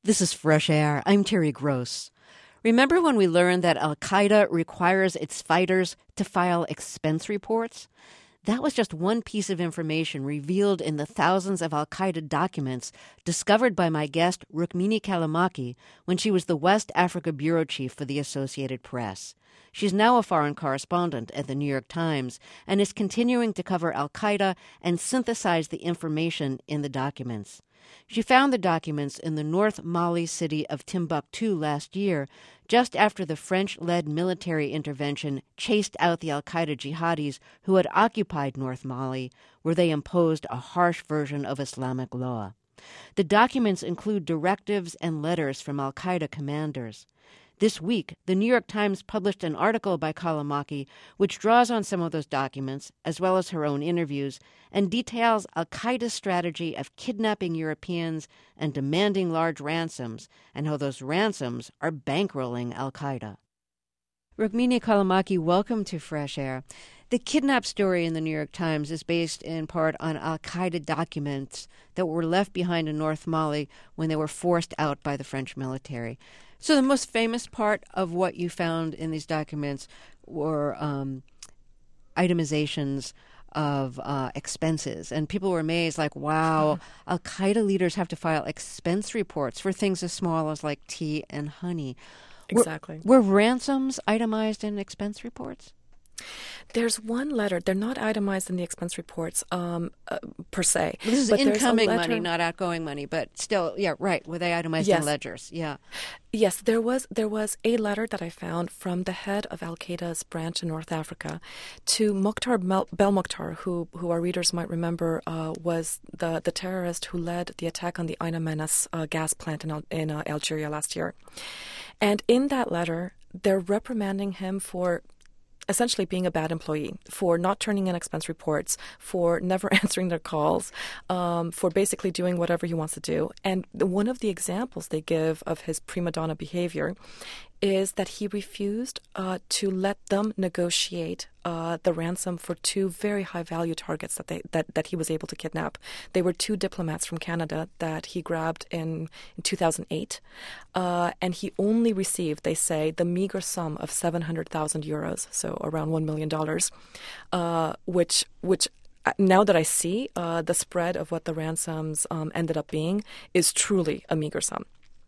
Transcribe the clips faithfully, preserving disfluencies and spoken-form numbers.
This is Fresh Air. I'm Terry Gross. Remember when we learned that Al-Qaeda requires its fighters to file expense reports? That was just one piece of information revealed in the thousands of Al-Qaeda documents discovered by my guest Rukmini Callimachi when she was the West Africa bureau chief for the Associated Press. She's now a foreign correspondent at the New York Times and is continuing to cover Al-Qaeda and synthesize the information in the documents. She found the documents in the North Mali city of Timbuktu last year, just after the French-led military intervention chased out the al-Qaeda jihadis who had occupied North Mali, where they imposed a harsh version of Islamic law. The documents include directives and letters from al-Qaeda commanders. This week, the New York Times published an article by Callimachi which draws on some of those documents, as well as her own interviews, and details al-Qaeda's strategy of kidnapping Europeans and demanding large ransoms, and how those ransoms are bankrolling al-Qaeda. Rukmini Callimachi, welcome to Fresh Air. The kidnap story in the New York Times is based in part on al-Qaeda documents that were left behind in North Mali when they were forced out by the French military. So the most famous part of what you found in these documents were um, itemizations of uh, expenses. And people were amazed, like, wow, al-Qaeda leaders have to file expense reports for things as small as like tea and honey. Exactly. Were, were ransoms itemized in expense reports? There's one letter. They're not itemized in the expense reports um, uh, per se. This is but incoming letter... money, not outgoing money, but still, yeah, right. Were they itemized yes. in ledgers? Yeah. Yes, there was there was a letter that I found from the head of Al-Qaeda's branch in North Africa to Mokhtar Belmokhtar, who who our readers might remember uh, was the, the terrorist who led the attack on the Ain Menas uh, gas plant in, Al- in uh, Algeria last year. And in that letter, they're reprimanding him for essentially being a bad employee, for not turning in expense reports, for never answering their calls, um, for basically doing whatever he wants to do. And one of the examples they give of his prima donna behavior is that he refused uh, to let them negotiate uh, the ransom for two very high-value targets that they that, that he was able to kidnap. They were two diplomats from Canada that he grabbed in, in two thousand eight, uh, and he only received, they say, the meager sum of seven hundred thousand euros, so around one million dollars, uh, which which. Now that I see uh, the spread of what the ransoms um, ended up being is truly a meager sum.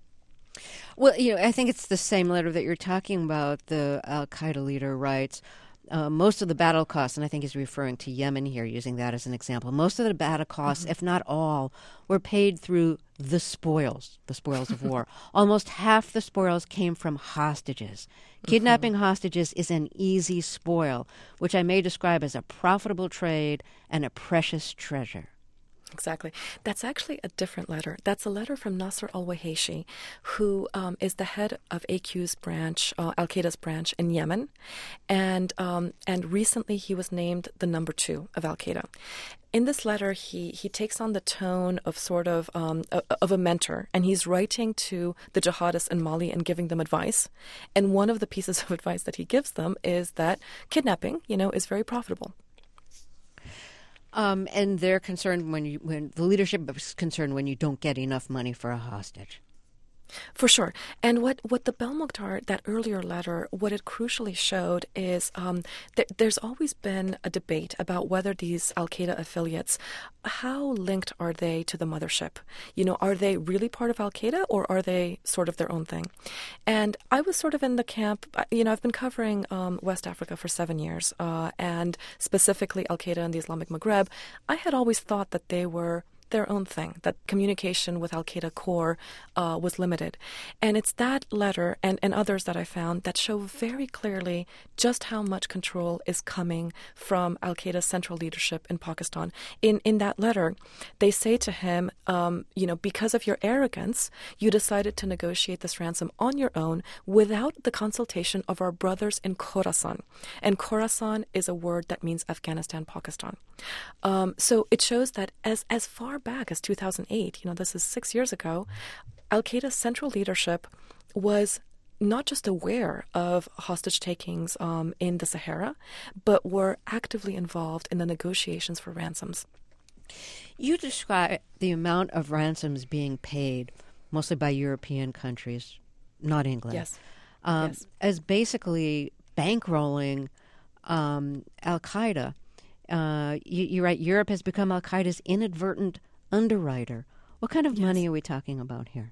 Well, you know, I think it's the same letter that you're talking about. The al-Qaeda leader writes, uh, most of the battle costs, and I think he's referring to Yemen here, using that as an example, most of the battle costs, mm-hmm. if not all, were paid through the spoils, the spoils of war. Almost half the spoils came from hostages. Kidnapping mm-hmm. hostages is an easy spoil, which I may describe as a profitable trade and a precious treasure. Exactly. That's actually a different letter. That's a letter from Nasser al-Waheishi, who um, is the head of A Q's branch, uh, Al-Qaeda's branch in Yemen. And um, and recently he was named the number two of Al-Qaeda. In this letter, he, he takes on the tone of sort of um, a, of a mentor, and he's writing to the jihadists in Mali and giving them advice. And one of the pieces of advice that he gives them is that kidnapping, you know, is very profitable. Um, and they're concerned when you, when the leadership is concerned when you don't get enough money for a hostage. For sure. And what, what the Belmokhtar, that earlier letter, what it crucially showed is um, th- there's always been a debate about whether these Al-Qaeda affiliates, how linked are they to the mothership? You know, are they really part of Al-Qaeda or are they sort of their own thing? And I was sort of in the camp, you know, I've been covering um, West Africa for seven years, uh, and specifically Al-Qaeda and the Islamic Maghreb. I had always thought that they were their own thing, that communication with Al-Qaeda core uh, was limited. And it's that letter and, and others that I found that show very clearly just how much control is coming from Al-Qaeda's central leadership in Pakistan. In in that letter, they say to him, um, you know, because of your arrogance, you decided to negotiate this ransom on your own without the consultation of our brothers in Khorasan. And Khorasan is a word that means Afghanistan, Pakistan. Um, so it shows that as as far back as two thousand eight, you know, this is six years ago, Al-Qaeda's central leadership was not just aware of hostage takings um, in the Sahara, but were actively involved in the negotiations for ransoms. You describe the amount of ransoms being paid mostly by European countries, not England, Yes. um, Yes. as basically bankrolling um, Al-Qaeda. Uh, you, you're right, Europe has become Al-Qaeda's inadvertent underwriter. What kind of Yes. money are we talking about here?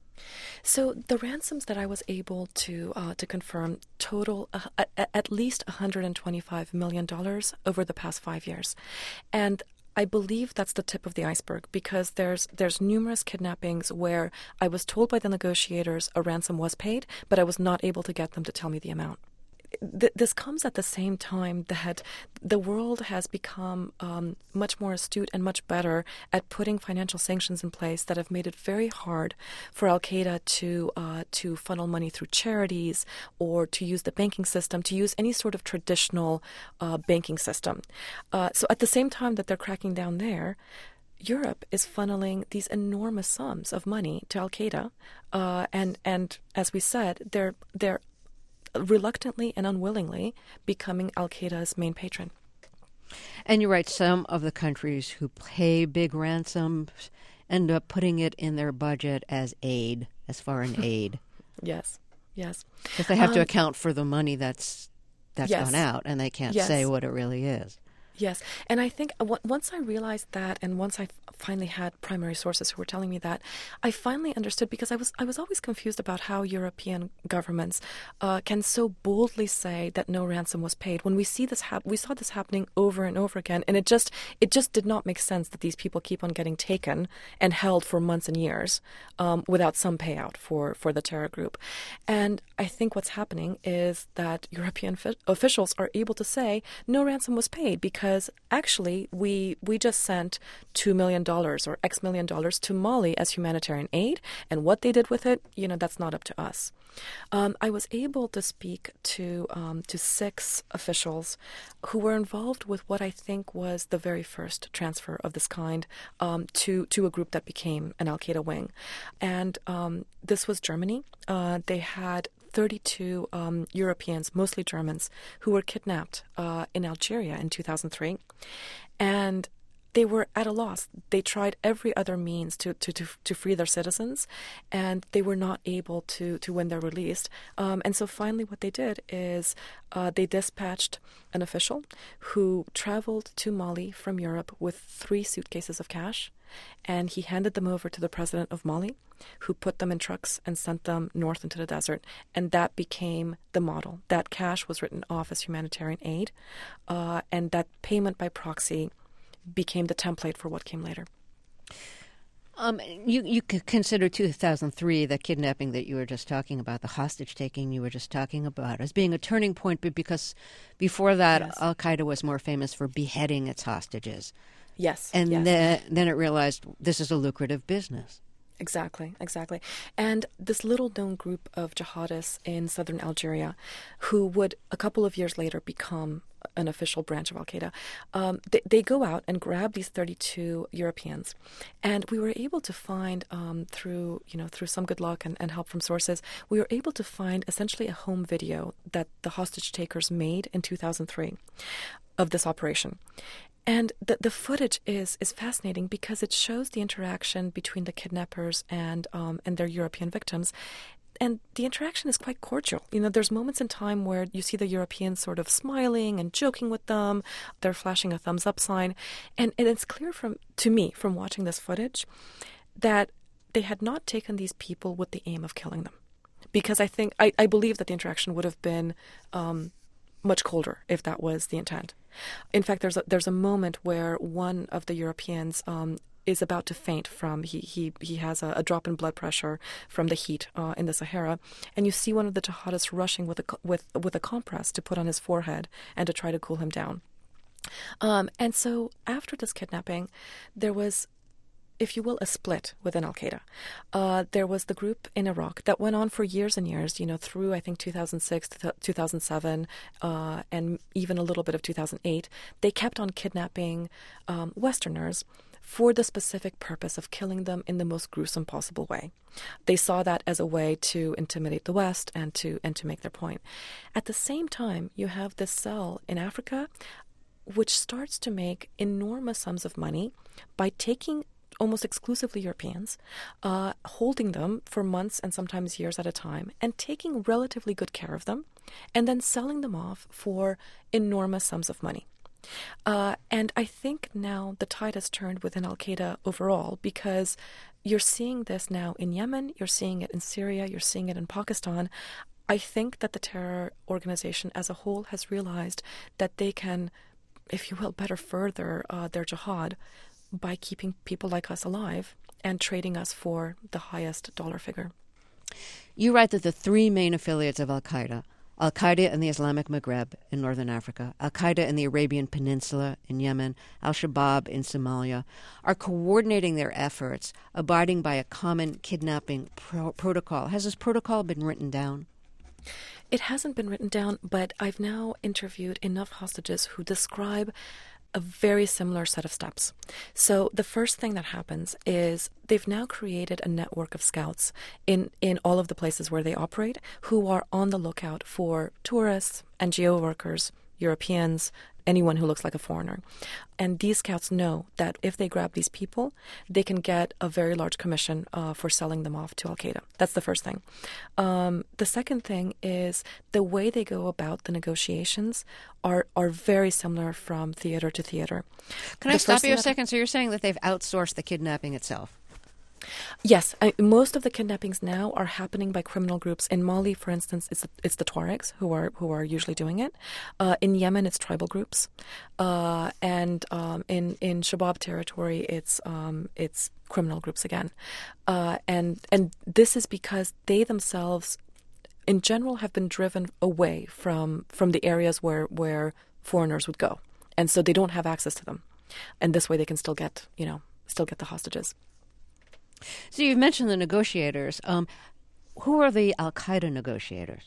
So the ransoms that I was able to uh, to confirm total uh, at, at least one hundred twenty-five million dollars over the past five years. And I believe that's the tip of the iceberg, because there's there's numerous kidnappings where I was told by the negotiators a ransom was paid, but I was not able to get them to tell me the amount. Th- this comes at the same time that the world has become um, much more astute and much better at putting financial sanctions in place that have made it very hard for Al-Qaeda to uh, to funnel money through charities or to use the banking system, to use any sort of traditional uh, banking system. Uh, so at the same time that they're cracking down there, Europe is funneling these enormous sums of money to Al-Qaeda, uh, and and as we said, they're they're reluctantly and unwillingly becoming Al-Qaeda's main patron. And you're right, some of the countries who pay big ransoms end up putting it in their budget as aid, as foreign aid. Yes, yes. Because they have um, to account for the money that's that's yes. gone out, and they can't Yes. say what it really is. Yes, and I think w- once I realized that, and once I f- finally had primary sources who were telling me that, I finally understood, because I was I was always confused about how European governments uh, can so boldly say that no ransom was paid when we see this hap- we saw this happening over and over again, and it just it just did not make sense that these people keep on getting taken and held for months and years um, without some payout for for the terror group. And I think what's happening is that European fi- officials are able to say no ransom was paid, because Because actually, we we just sent two million dollars or X million dollars to Mali as humanitarian aid, and what they did with it, you know, that's not up to us. Um, I was able to speak to um, to six officials who were involved with what I think was the very first transfer of this kind um, to to a group that became an Al-Qaeda wing, and um, this was Germany. Uh, they had thirty-two um, Europeans, mostly Germans, who were kidnapped uh, in Algeria in two thousand three. And they were at a loss. They tried every other means to, to, to, to free their citizens, and they were not able to, to win their release. Um, and so finally what they did is uh, they dispatched an official who traveled to Mali from Europe with three suitcases of cash, and he handed them over to the president of Mali, who put them in trucks and sent them north into the desert. And that became the model. That cash was written off as humanitarian aid, uh, and that payment by proxy became the template for what came later. Um, you you could consider two thousand three, the kidnapping that you were just talking about, the hostage taking you were just talking about, as being a turning point, but because before that, Yes. Al-Qaeda was more famous for beheading its hostages. Yes. And yes. then, then it realized this is a lucrative business. Exactly, exactly. And this little known group of jihadists in southern Algeria, who would a couple of years later become an official branch of Al-Qaeda, um, they, they go out and grab these thirty-two Europeans. And we were able to find, um, through, you know, through some good luck and, and help from sources, we were able to find essentially a home video that the hostage takers made in two thousand three of this operation. And the the footage is is fascinating because it shows the interaction between the kidnappers and um, and their European victims. And the interaction is quite cordial. You know, there's moments in time where you see the Europeans sort of smiling and joking with them. They're flashing a thumbs up sign. And, and it's clear from to me from watching this footage that they had not taken these people with the aim of killing them. Because I think, I, I believe that the interaction would have been um, much colder if that was the intent. In fact, there's a, there's a moment where one of the Europeans um, is about to faint from, he he, he has a, a drop in blood pressure from the heat uh, in the Sahara, and you see one of the jihadists rushing with a, with, with a compress to put on his forehead and to try to cool him down. Um, and so after this kidnapping, there was, if you will, a split within Al-Qaeda. Uh, there was the group in Iraq that went on for years and years, you know, through, I think, two thousand six, two thousand seven, uh, and even a little bit of two thousand eight. They kept on kidnapping um, Westerners for the specific purpose of killing them in the most gruesome possible way. They saw that as a way to intimidate the West and to and to make their point. At the same time, you have this cell in Africa which starts to make enormous sums of money by taking almost exclusively Europeans, uh, holding them for months and sometimes years at a time, and taking relatively good care of them, and then selling them off for enormous sums of money. Uh, and I think now the tide has turned within Al-Qaeda overall, because you're seeing this now in Yemen, you're seeing it in Syria, you're seeing it in Pakistan. I think that the terror organization as a whole has realized that they can, if you will, better further uh, their jihad by keeping people like us alive and trading us for the highest dollar figure. You write that the three main affiliates of Al-Qaeda, Al-Qaeda in the Islamic Maghreb in northern Africa, Al-Qaeda in the Arabian Peninsula in Yemen, Al-Shabaab in Somalia, are coordinating their efforts, abiding by a common kidnapping pro- protocol. Has this protocol been written down? It hasn't been written down, but I've now interviewed enough hostages who describe a very similar set of steps. So the first thing that happens is they've now created a network of scouts in, in all of the places where they operate, who are on the lookout for tourists, N G O workers, Europeans, anyone who looks like a foreigner. And these scouts know that if they grab these people, they can get a very large commission uh, for selling them off to Al-Qaeda. That's the first thing. Um, the second thing is the way they go about the negotiations are, are very similar from theater to theater. Can I stop you a second? So you're saying that they've outsourced the kidnapping itself? Yes, I, most of the kidnappings now are happening by criminal groups. In Mali, for instance, it's it's the Tuaregs who are who are usually doing it. Uh, in Yemen, it's tribal groups, uh, and um, in in Shabaab territory, it's um, it's criminal groups again. Uh, and and this is because they themselves, in general, have been driven away from from the areas where where foreigners would go, and so they don't have access to them. And this way, they can still get you know still get the hostages. So you've mentioned the negotiators. Um, who are the Al-Qaeda negotiators?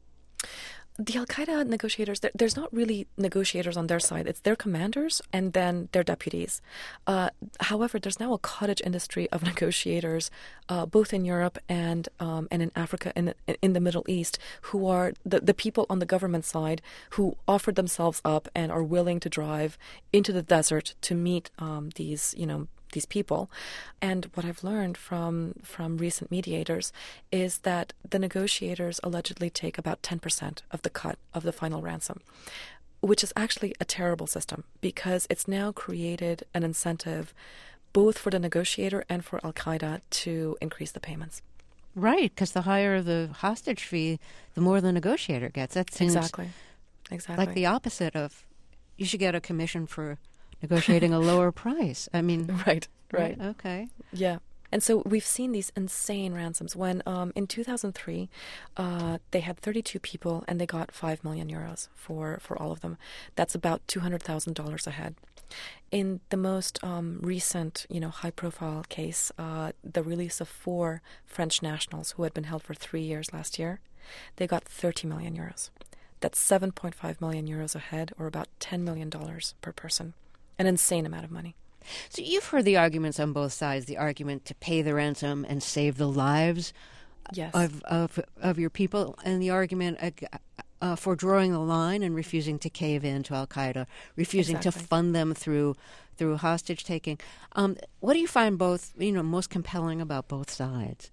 The Al-Qaeda negotiators, there, there's not really negotiators on their side. It's their commanders and then their deputies. Uh, however, there's now a cottage industry of negotiators, uh, both in Europe and um, and in Africa and in, in the Middle East, who are the, the people on the government side who offered themselves up and are willing to drive into the desert to meet um, these, you know, these people. And what I've learned from from recent mediators is that the negotiators allegedly take about ten percent of the cut of the final ransom, which is actually a terrible system because it's now created an incentive both for the negotiator and for Al-Qaeda to increase the payments. Right, because the higher the hostage fee, the more the negotiator gets. That seems exactly, exactly like the opposite of you should get a commission for negotiating a lower price. I mean, right, right, right, okay, yeah. And so we've seen these insane ransoms. When um, in two thousand three, uh, they had thirty-two people and they got five million euros for for all of them. That's about two hundred thousand dollars a head. In the most um, recent, you know, high-profile case, uh, the release of four French nationals who had been held for three years last year, they got thirty million euros. That's seven point five million euros a head, or about ten million dollars per person. An insane amount of money. So you've heard the arguments on both sides, the argument to pay the ransom and save the lives yes. of, of of your people, and the argument uh, uh, for drawing the line and refusing to cave in to Al-Qaeda, refusing exactly. to fund them through through hostage taking. Um, what do you find both, you know, most compelling about both sides?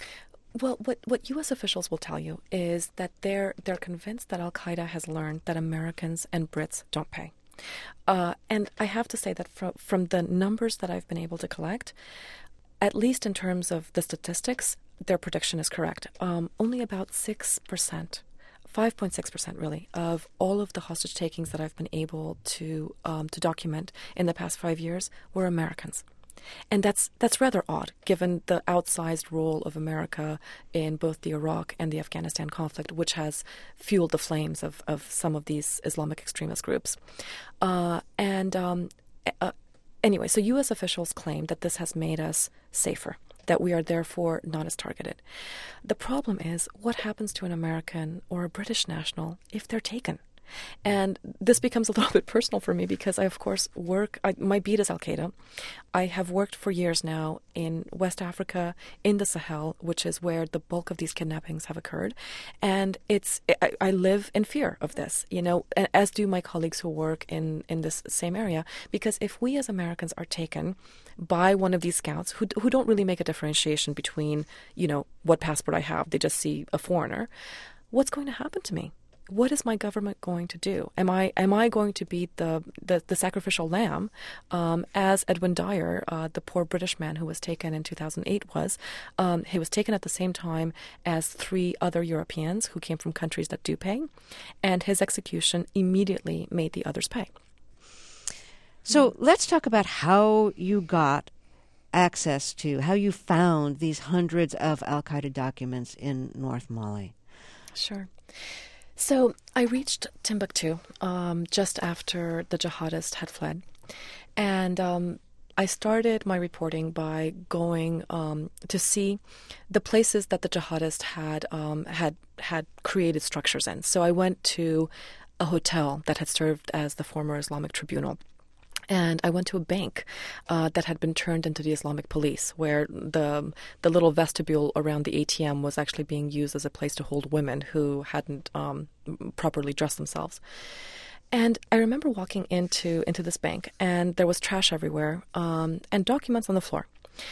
Well, what, what U S officials will tell you is that they're they're convinced that Al-Qaeda has learned that Americans and Brits don't pay. Uh, and I have to say that from, from the numbers that I've been able to collect, at least in terms of the statistics, their prediction is correct. Um, only about six percent, five point six percent really, of all of the hostage takings that I've been able to um, to document in the past five years were Americans. And that's that's rather odd, given the outsized role of America in both the Iraq and the Afghanistan conflict, which has fueled the flames of, of some of these Islamic extremist groups. Uh, and um, uh, anyway, so U S officials claim that this has made us safer, that we are therefore not as targeted. The problem is, what happens to an American or a British national if they're taken? And this becomes a little bit personal for me because I, of course, work, I, my beat is Al-Qaeda. I have worked for years now in West Africa, in the Sahel, which is where the bulk of these kidnappings have occurred. And it's I, I live in fear of this, you know, as do my colleagues who work in, in this same area. Because if we as Americans are taken by one of these scouts who who don't really make a differentiation between, you know, what passport I have, they just see a foreigner, what's going to happen to me? What is my government going to do? Am I am I going to be the the, the sacrificial lamb, um, as Edwin Dyer, uh, the poor British man who was taken in two thousand eight was? Um, he was taken at the same time as three other Europeans who came from countries that do pay, and his execution immediately made the others pay. So let's talk about how you got access to, how you found these hundreds of Al-Qaeda documents in North Mali. Sure. So I reached Timbuktu um, just after the jihadists had fled, and um, I started my reporting by going um, to see the places that the jihadists had um, had had created structures in. So I went to a hotel that had served as the former Islamic Tribunal. And I went to a bank uh, that had been turned into the Islamic police, where the the little vestibule around the A T M was actually being used as a place to hold women who hadn't um, properly dressed themselves. And I remember walking into into this bank, and there was trash everywhere um, and documents on the floor.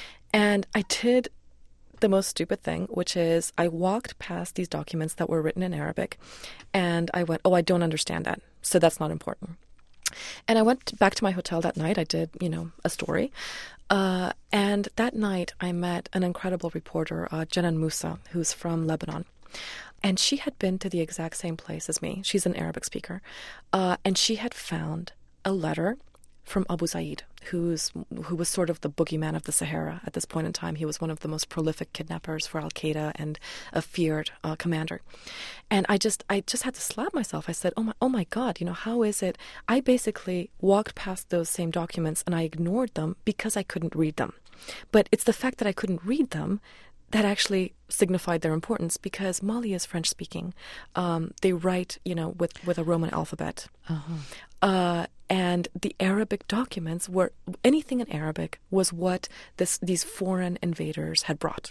And I did the most stupid thing, which is I walked past these documents that were written in Arabic, and I went, oh, I don't understand that, so that's not important. And I went back to my hotel that night. I did, you know, a story. Uh, and that night I met an incredible reporter, uh, Jenan Moussa, who's from Lebanon. And she had been to the exact same place as me. She's an Arabic speaker. Uh, and she had found a letter from Abu Zaid, who's who was sort of the boogeyman of the Sahara at this point in time. He was one of the most prolific kidnappers for Al-Qaeda and a feared uh, commander. And I just I just had to slap myself. I said, oh my, oh my God, you know, how is it? I basically walked past those same documents and I ignored them because I couldn't read them. But it's the fact that I couldn't read them that actually signified their importance, because Mali is French speaking. Um, they write, you know, with, with a Roman alphabet. Uh-huh. Uh, and the Arabic documents were, anything in Arabic was what this these foreign invaders had brought.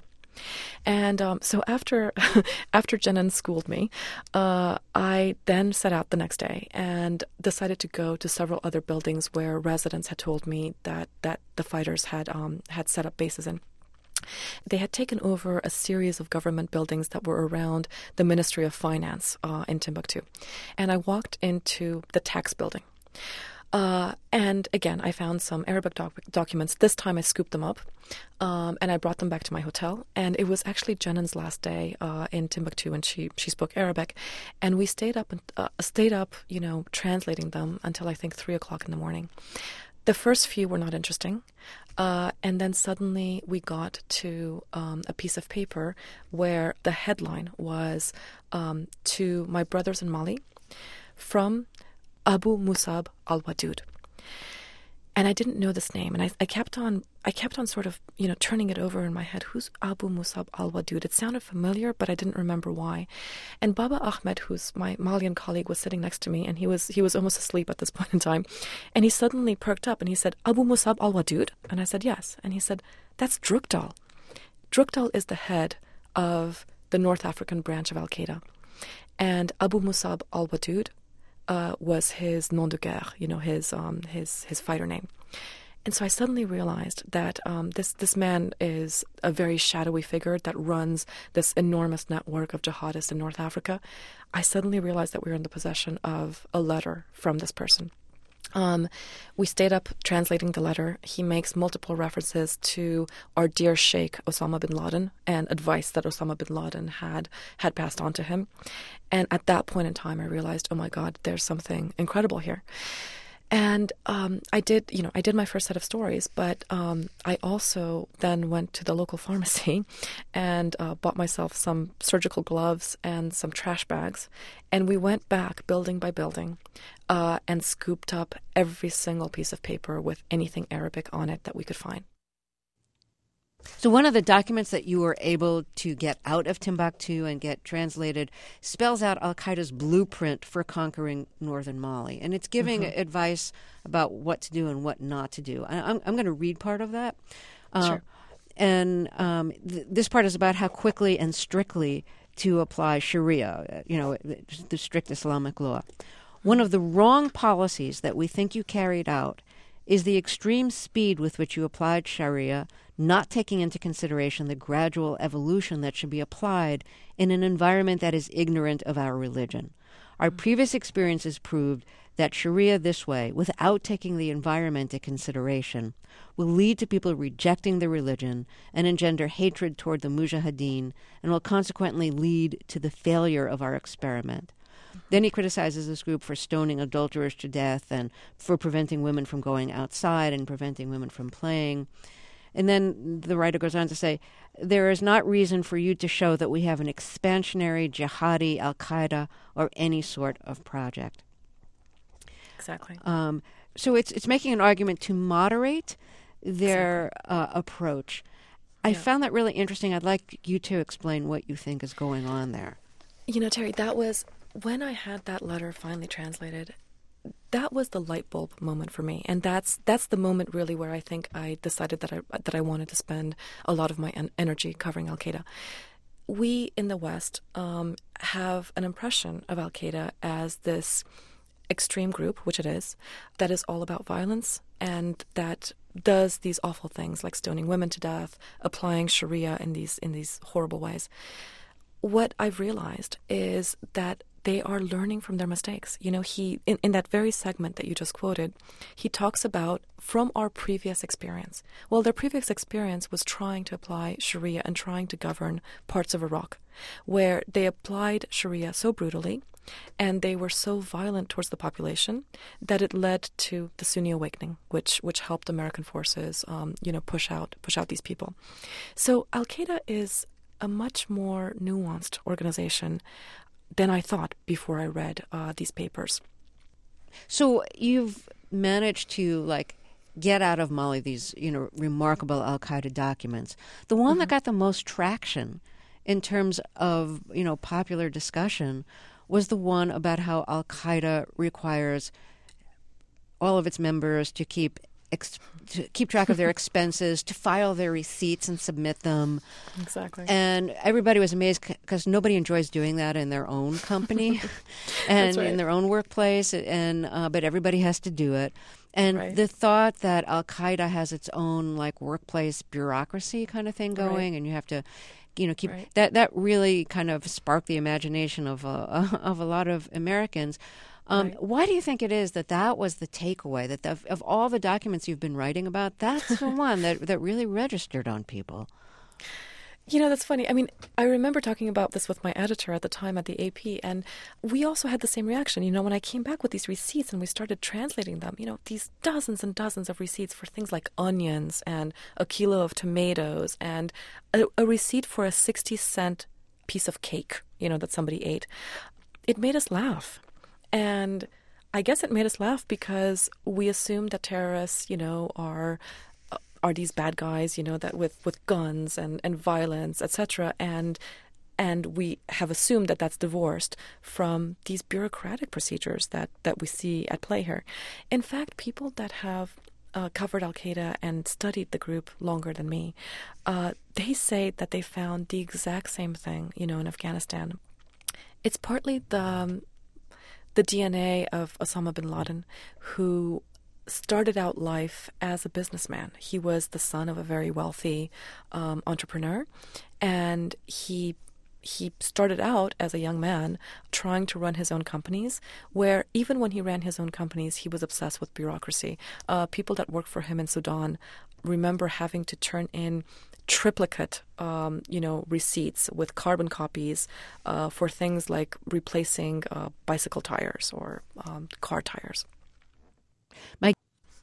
And um, so after after Jenan schooled me, uh, I then set out the next day and decided to go to several other buildings where residents had told me that, that the fighters had um, had set up bases in. They had taken over a series of government buildings that were around the Ministry of Finance uh, in Timbuktu. And I walked into the tax building. Uh, and again, I found some Arabic doc- documents. This time I scooped them up um, and I brought them back to my hotel. And it was actually Jenan's last day uh, in Timbuktu, and she, she spoke Arabic. And we stayed up, and, uh, stayed up, you know, translating them until I think three o'clock in the morning. The first few were not interesting. Uh, and then suddenly we got to um, a piece of paper where the headline was um, to my brothers in Mali from Abu Musab al-Wadud. And I didn't know this name, and I, I kept on, I kept on sort of, you know, turning it over in my head. Who's Abu Musab al-Wadud? It sounded familiar, but I didn't remember why. And Baba Ahmed, who's my Malian colleague, was sitting next to me, and he was he was almost asleep at this point in time. And he suddenly perked up, and he said, "Abu Musab al-Wadud?" And I said, "Yes." And he said, "That's Drukdal. Drukdal is the head of the North African branch of Al-Qaeda, and Abu Musab al-Wadud Uh, was his nom de guerre, you know, his um, his his fighter name." And so I suddenly realized that um, this this man is a very shadowy figure that runs this enormous network of jihadists in North Africa. I suddenly realized that we were in the possession of a letter from this person. Um, we stayed up translating the letter. He makes multiple references to our dear Sheikh Osama bin Laden and advice that Osama bin Laden had had passed on to him. And at that point in time, I realized, oh my God, there's something incredible here. And um, I did, you know, I did my first set of stories, but um, I also then went to the local pharmacy and uh, bought myself some surgical gloves and some trash bags. And we went back building by building uh, and scooped up every single piece of paper with anything Arabic on it that we could find. So one of the documents that you were able to get out of Timbuktu and get translated spells out al-Qaeda's blueprint for conquering northern Mali. And it's giving mm-hmm. advice about what to do and what not to do. I, I'm, I'm going to read part of that. Uh, sure. And um, th- this part is about how quickly and strictly to apply Sharia, you know, the strict Islamic law. One of the wrong policies that we think you carried out is the extreme speed with which you applied Sharia, not taking into consideration the gradual evolution that should be applied in an environment that is ignorant of our religion. Our previous experiences proved that Sharia this way, without taking the environment into consideration, will lead to people rejecting the religion and engender hatred toward the mujahideen, and will consequently lead to the failure of our experiment. Then he criticizes this group for stoning adulterers to death and for preventing women from going outside and preventing women from playing. And then the writer goes on to say, there is not reason for you to show that we have an expansionary, jihadi, al-Qaeda, or any sort of project. Exactly. Um, so it's it's making an argument to moderate their exactly. uh, approach. I yeah. found that really interesting. I'd like you to explain what you think is going on there. You know, Terry, that was, when I had that letter finally translated, that was the light bulb moment for me, and that's that's the moment really where I think I decided that I that I wanted to spend a lot of my en- energy covering Al-Qaeda. We in the West um, have an impression of Al-Qaeda as this extreme group, which it is, that is all about violence and that does these awful things like stoning women to death, applying Sharia in these in these horrible ways. What I've realized is that they are learning from their mistakes. You know, he in, in that very segment that you just quoted, he talks about from our previous experience. Well, their previous experience was trying to apply Sharia and trying to govern parts of Iraq, where they applied Sharia so brutally and they were so violent towards the population that it led to the Sunni awakening, which which helped American forces, um, you know, push out push out these people. So Al-Qaeda is a much more nuanced organization than I thought before I read uh, these papers. So you've managed to, like, get out of Mali these, you know, remarkable Al-Qaeda documents. The one mm-hmm. that got the most traction in terms of, you know, popular discussion was the one about how Al-Qaeda requires all of its members to keep ex- to keep track of their expenses, to file their receipts and submit them. Exactly. And everybody was amazed because nobody enjoys doing that in their own company and right. in their own workplace. And uh, but everybody has to do it. And right. the thought that Al-Qaeda has its own like workplace bureaucracy kind of thing going, right. and you have to, you know, keep right. that that really kind of sparked the imagination of uh, of a lot of Americans. Um, right. Why do you think it is that that was the takeaway, that the, of all the documents you've been writing about, that's the one that, that really registered on people? You know, that's funny. I mean, I remember talking about this with my editor at the time at the A P, and we also had the same reaction. You know, when I came back with these receipts and we started translating them, you know, these dozens and dozens of receipts for things like onions and a kilo of tomatoes and a, a receipt for a sixty cent piece of cake, you know, that somebody ate. It made us laugh. And I guess it made us laugh because we assumed that terrorists, you know, are are these bad guys, you know, that with, with guns and, and violence, et cetera. And and we have assumed that that's divorced from these bureaucratic procedures that, that we see at play here. In fact, people that have uh, covered Al-Qaeda and studied the group longer than me, uh, they say that they found the exact same thing, you know, in Afghanistan. It's partly the the D N A of Osama bin Laden, who started out life as a businessman. He was the son of a very wealthy um, entrepreneur, and he he started out as a young man trying to run his own companies, where even when he ran his own companies, he was obsessed with bureaucracy. Uh, people that worked for him in Sudan remember having to turn in triplicate, um, you know, receipts with carbon copies uh, for things like replacing uh, bicycle tires or um, car tires. Mike,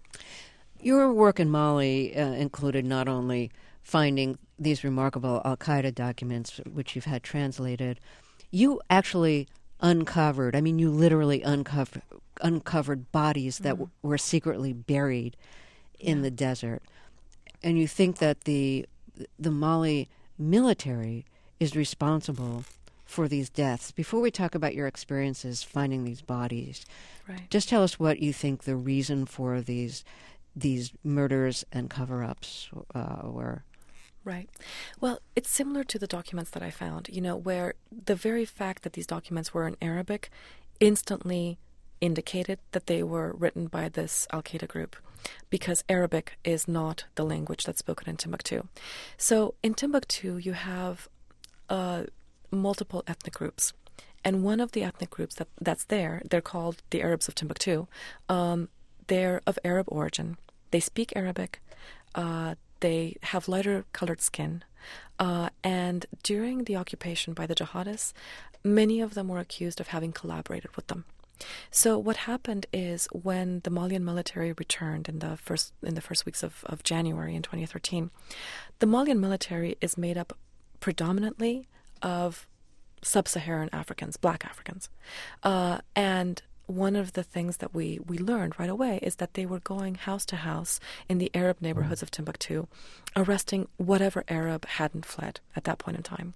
your work in Mali uh, included not only finding these remarkable Al-Qaeda documents, which you've had translated, you actually uncovered, I mean, you literally uncovered, uncovered bodies that mm. w- were secretly buried in yeah. the desert. And you think that the the Mali military is responsible for these deaths. Before we talk about your experiences finding these bodies, right. just tell us what you think the reason for these these murders and cover-ups uh, were. Right. Well, it's similar to the documents that I found, you know, where the very fact that these documents were in Arabic instantly indicated that they were written by this Al-Qaeda group, because Arabic is not the language that's spoken in Timbuktu. So in Timbuktu, you have uh, multiple ethnic groups. And one of the ethnic groups that, that's there, they're called the Arabs of Timbuktu. Um, they're of Arab origin. They speak Arabic. Uh, they have lighter colored skin. Uh, and during the occupation by the jihadists, many of them were accused of having collaborated with them. So what happened is when the Malian military returned in the first in the first weeks of, of January in twenty thirteen, the Malian military is made up predominantly of sub-Saharan Africans, black Africans. Uh, and one of the things that we, we learned right away is that they were going house to house in the Arab neighborhoods of Timbuktu, arresting whatever Arab hadn't fled at that point in time.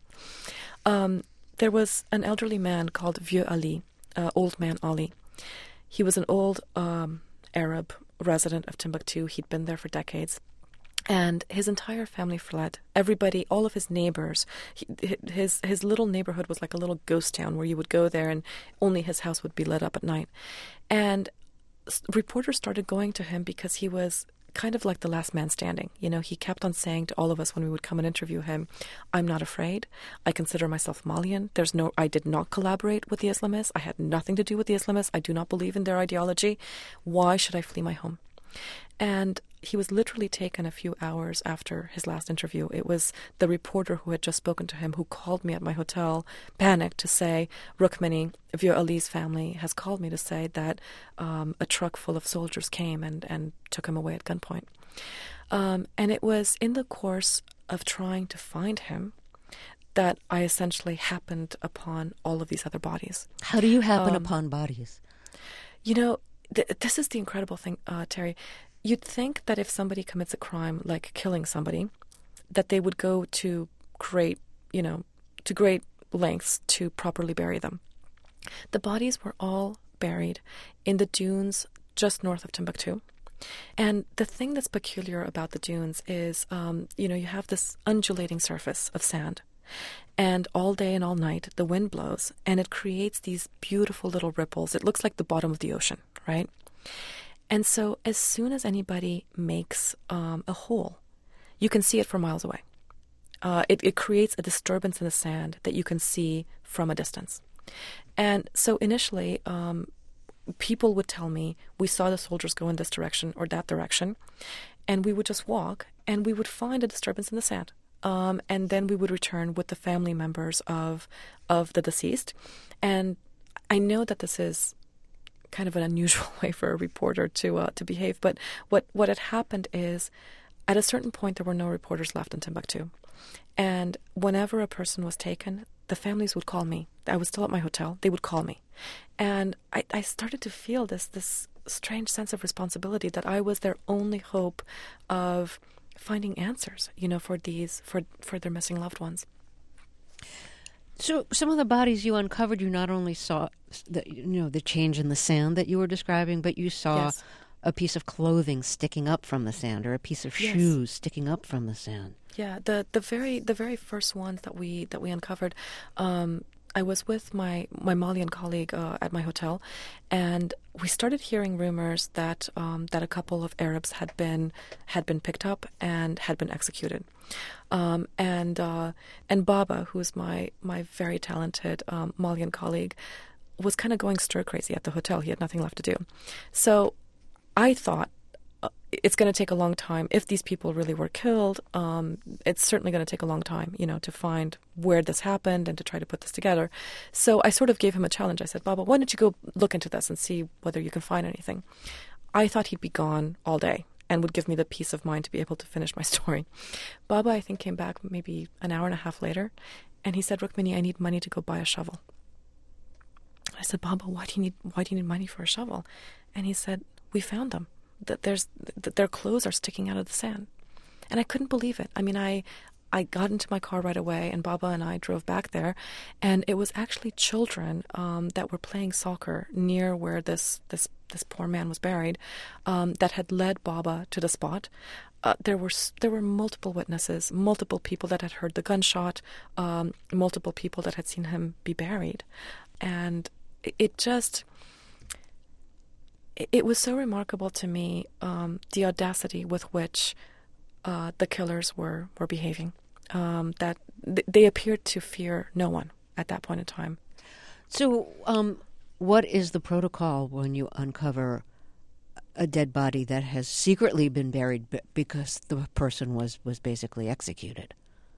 Um, there was an elderly man called Vieux Ali, uh, Old Man Ali. He was an old um, Arab resident of Timbuktu. He'd been there for decades. And his entire family fled. Everybody, all of his neighbors, he, his his little neighborhood was like a little ghost town where you would go there and only his house would be lit up at night. And reporters started going to him because he was kind of like the last man standing. You know, he kept on saying to all of us when we would come and interview him, "I'm not afraid. I consider myself Malian. There's no, I did not collaborate with the Islamists. I had nothing to do with the Islamists. I do not believe in their ideology. Why should I flee my home?" And he was literally taken a few hours after his last interview. It was the reporter who had just spoken to him who called me at my hotel, panicked, to say, "Rukmini, Vieux Ali's family has called me to say that um, a truck full of soldiers came and, and took him away at gunpoint." Um, and it was in the course of trying to find him that I essentially happened upon all of these other bodies. How do you happen Um, upon bodies? You know, th- this is the incredible thing, uh, Terry. You'd think that if somebody commits a crime like killing somebody, that they would go to great, you know, to great lengths to properly bury them. The bodies were all buried in the dunes just north of Timbuktu. And the thing that's peculiar about the dunes is, um, you know, you have this undulating surface of sand. And all day and all night, the wind blows, and it creates these beautiful little ripples. It looks like the bottom of the ocean, right? And so as soon as anybody makes um, a hole, you can see it from miles away. Uh, it, it creates a disturbance in the sand that you can see from a distance. And so initially, um, people would tell me, we saw the soldiers go in this direction or that direction, and we would just walk, and we would find a disturbance in the sand. Um, and then we would return with the family members of of the deceased. And I know that this is kind of an unusual way for a reporter to uh, to behave, but what, what had happened is, at a certain point, there were no reporters left in Timbuktu. And whenever a person was taken, the families would call me. I was still at my hotel. They would call me. And I, I started to feel this this strange sense of responsibility that I was their only hope of finding answers, you know, for these, for, for their missing loved ones. So some of the bodies you uncovered, you not only saw the, you know, the change in the sand that you were describing, but you saw Yes. a piece of clothing sticking up from the sand, or a piece of Yes. shoes sticking up from the sand. Yeah, the the very the very first ones that we that we uncovered, um, I was with my my Malian colleague uh, at my hotel, and we started hearing rumors that um, that a couple of Arabs had been had been picked up and had been executed. Um, and uh, and Baba, who's my my very talented um, Malian colleague, was kind of going stir crazy at the hotel. He had nothing left to do, so I thought uh, it's going to take a long time. If these people really were killed, um, it's certainly going to take a long time, you know, to find where this happened and to try to put this together. So I sort of gave him a challenge. I said, "Baba, why don't you go look into this and see whether you can find anything?" I thought he'd be gone all day and would give me the peace of mind to be able to finish my story. Baba, I think, came back maybe an hour and a half later, and he said, "Rukmini, I need money to go buy a shovel." I said, "Baba, why do you need why do you need money for a shovel?" And he said, "We found them. That there's that their clothes are sticking out of the sand." And I couldn't believe it. I mean, I I got into my car right away, and Baba and I drove back there, and it was actually children um, that were playing soccer near where this this this poor man was buried, um, that had led Baba to the spot. Uh, there were there were multiple witnesses, multiple people that had heard the gunshot, um, multiple people that had seen him be buried, and it, it just it, it was so remarkable to me, um, the audacity with which uh, the killers were were behaving. Um, that th- they appeared to fear no one at that point in time. So, um, what is the protocol when you uncover a dead body that has secretly been buried b- because the person was, was basically executed?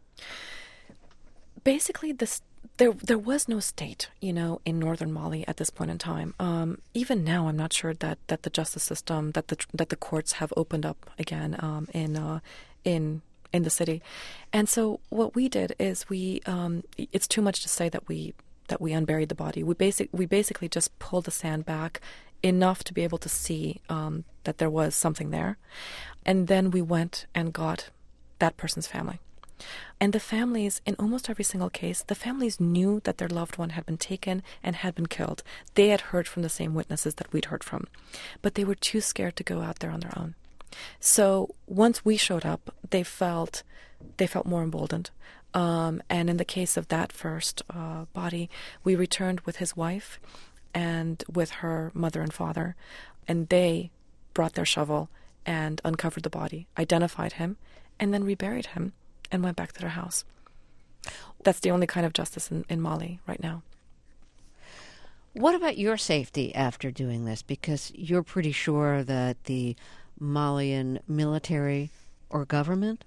Basically, this there there was no state, you know, in northern Mali at this point in time. Um, even now, I'm not sure that, that the justice system, that the that the courts have opened up again um, in uh, in in the city, and so what we did is we. Um, it's too much to say that we that we unburied the body. We basic we basically just pulled the sand back enough to be able to see um, that there was something there. And then we went and got that person's family. And the families, in almost every single case, the families knew that their loved one had been taken and had been killed. They had heard from the same witnesses that we'd heard from. But they were too scared to go out there on their own. So once we showed up, they felt they felt more emboldened. Um, and in the case of that first uh, body, we returned with his wife and with her mother and father, and they brought their shovel and uncovered the body, identified him, and then reburied him and went back to their house. That's the only kind of justice in, in Mali right now. What about your safety after doing this? Because you're pretty sure that the Malian military or government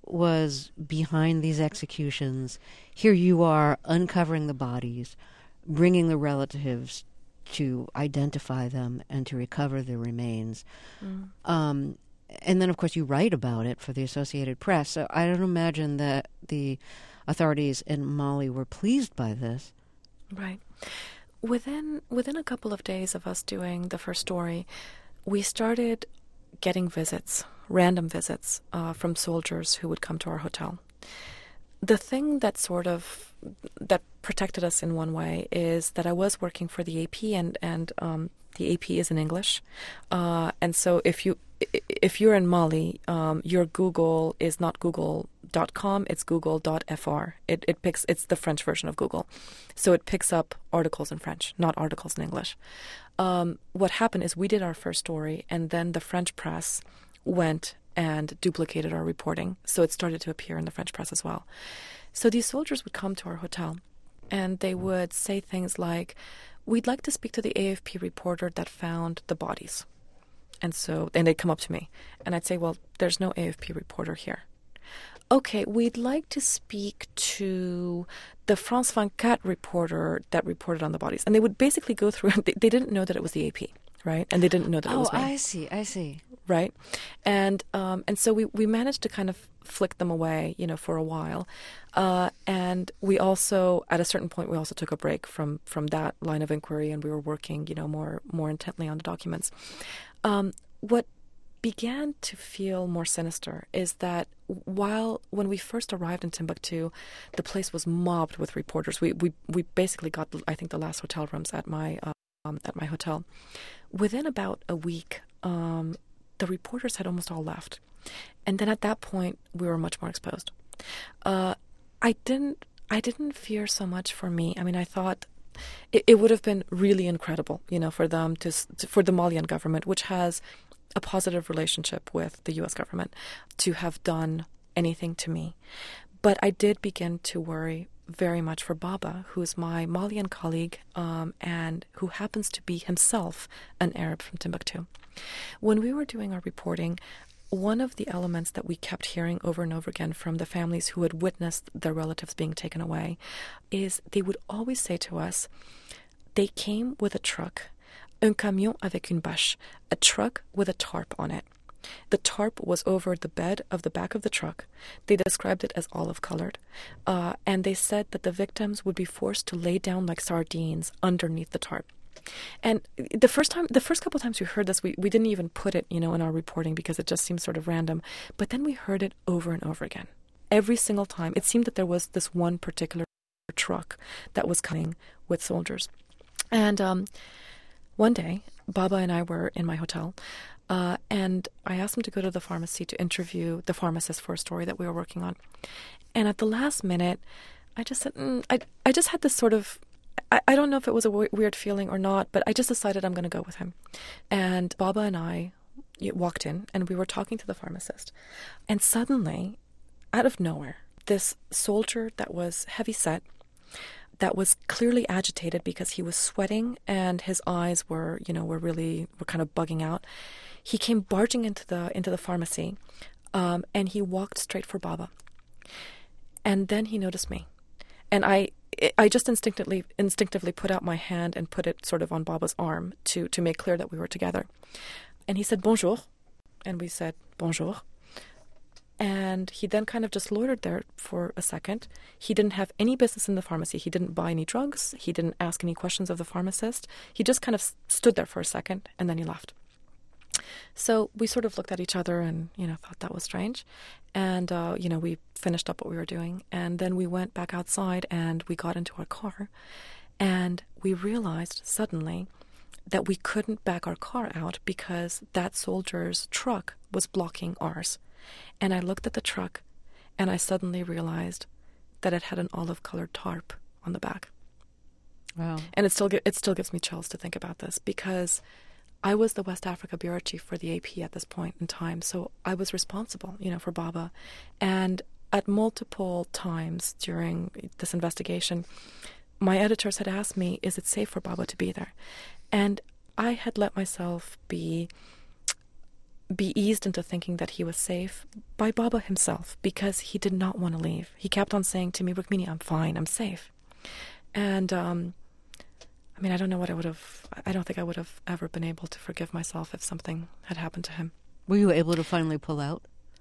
was behind these executions. Here you are uncovering the bodies, bringing the relatives to identify them and to recover the remains. Mm. Um, and then, of course, you write about it for the Associated Press. So I don't imagine that the authorities in Mali were pleased by this. Right. Within within a couple of days of us doing the first story, we started getting visits, random visits, uh, from soldiers who would come to our hotel. The thing that sort of that protected us in one way is that I was working for the A P, and and um, the A P is in English, uh, and so if you if you're in Mali, um, your Google is not Google dot com, it's Google dot F R. It it picks it's the French version of Google, so it picks up articles in French, not articles in English. Um, what happened is we did our first story, and then the French press went and duplicated our reporting, so it started to appear in the French press as well. So these soldiers would come to our hotel, and they would say things like, "We'd like to speak to the A F P reporter that found the bodies." And so, and they'd come up to me, and I'd say, "Well, there's no A F P reporter here." "Okay, we'd like to speak to the France twenty-four reporter that reported on the bodies." And they would basically go through, they, they didn't know that it was the A P, right? And they didn't know that oh, it was me. Oh, I see, I see. Right? And um, and so we, we managed to kind of flick them away, you know, for a while. Uh, and we also, at a certain point, we also took a break from, from that line of inquiry, and we were working, you know, more more intently on the documents. Um, what began to feel more sinister is that while when we first arrived in Timbuktu, the place was mobbed with reporters. We we we basically got, I think, the last hotel rooms at my uh, um, at my hotel. Within about a week, um, the reporters had almost all left, and then at that point, we were much more exposed. Uh, I didn't I didn't fear so much for me. I mean, I thought it, it would have been really incredible, you know, for them to, to for the Malian government, which has a positive relationship with the U S government, to have done anything to me. But I did begin to worry very much for Baba, who's my Malian colleague, um, and who happens to be himself an Arab from Timbuktu. When we were doing our reporting, one of the elements that we kept hearing over and over again from the families who had witnessed their relatives being taken away is they would always say to us, they came with a truck, un camion avec une bâche, a truck with a tarp on it. The tarp was over the bed of the back of the truck. They described it as olive-colored. Uh, and they said that the victims would be forced to lay down like sardines underneath the tarp. And the first time, the first couple of times we heard this, we, we didn't even put it, you know, in our reporting because it just seemed sort of random. But then we heard it over and over again. every single time, it seemed that there was this one particular truck that was coming with soldiers. And um, one day, Baba and I were in my hotel, uh, and I asked him to go to the pharmacy to interview the pharmacist for a story that we were working on. And at the last minute, I just said, mm, I, I just had this sort of, I, I don't know if it was a w- weird feeling or not, but I just decided I'm going to go with him. And Baba and I walked in, and we were talking to the pharmacist. And suddenly, out of nowhere, this soldier that was heavy set, that was clearly agitated because he was sweating and his eyes were, you know, were really, were kind of bugging out. He came barging into the into the pharmacy, um, and he walked straight for Baba. And then he noticed me, and I, I just instinctively, instinctively put out my hand and put it sort of on Baba's arm to to make clear that we were together. And he said bonjour, and we said bonjour. And he then kind of just loitered there for a second. He didn't have any business in the pharmacy. He didn't buy any drugs. He didn't ask any questions of the pharmacist. He just kind of stood there for a second, and then he left. So we sort of looked at each other and, you know, thought that was strange. And, uh, you know, we finished up what we were doing. And then we went back outside and we got into our car. And we realized suddenly that we couldn't back our car out because that soldier's truck was blocking ours. And I looked at the truck, and I suddenly realized that it had an olive-colored tarp on the back. Wow! And it still it still gives me chills to think about this, because I was the West Africa bureau chief for the A P at this point in time, so I was responsible, you know, for Baba. And at multiple times during this investigation, my editors had asked me, "Is it safe for Baba to be there?" And I had let myself be. be eased into thinking that he was safe by Baba himself, because he did not want to leave. He kept on saying to me, "Rukmini, I'm fine, I'm safe." And, um, I mean, I don't know what I would have, I don't think I would have ever been able to forgive myself if something had happened to him. Were you able to finally pull out?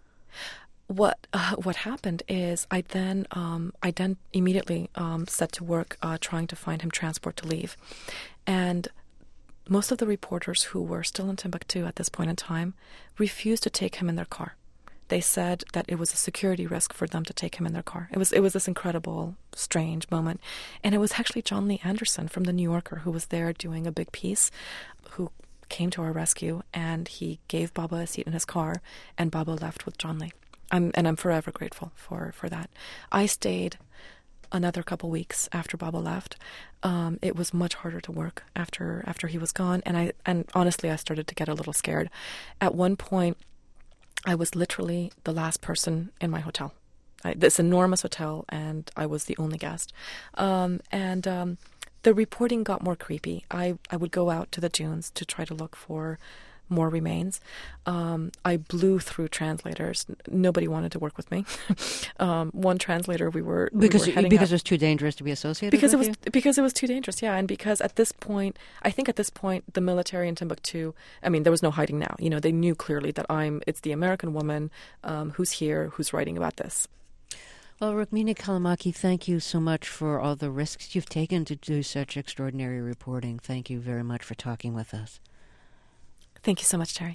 What uh, what happened is I then, um, I then immediately um, set to work uh, trying to find him transport to leave. And most of the reporters who were still in Timbuktu at this point in time refused to take him in their car. They said that it was a security risk for them to take him in their car. It was it was this incredible, strange moment. And it was actually John Lee Anderson from The New Yorker who was there doing a big piece, who came to our rescue, and he gave Baba a seat in his car, and Baba left with John Lee. I'm, and I'm forever grateful for, for that. I stayed another couple weeks after Baba left. Um, it was much harder to work after after he was gone, and I and honestly, I started to get a little scared. At one point, I was literally the last person in my hotel. I, this enormous hotel, and I was the only guest. Um, and um, the reporting got more creepy. I, I would go out to the dunes to try to look for more remains. Um, I blew through translators. Nobody wanted to work with me. um, one translator, we were because we were because up, it was too dangerous to be associated. Because with it was you? because it was too dangerous. Yeah, and because at this point, I think at this point, the military in Timbuktu. I mean, there was no hiding now. You know, they knew clearly that I'm. It's the American woman um, who's here, who's writing about this. Well, Rukmini Callimachi, thank you so much for all the risks you've taken to do such extraordinary reporting. Thank you very much for talking with us. Thank you so much, Terry.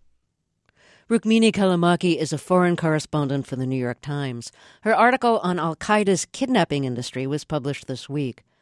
Rukmini Callimachi is a foreign correspondent for The New York Times. Her article on al-Qaeda's kidnapping industry was published this week.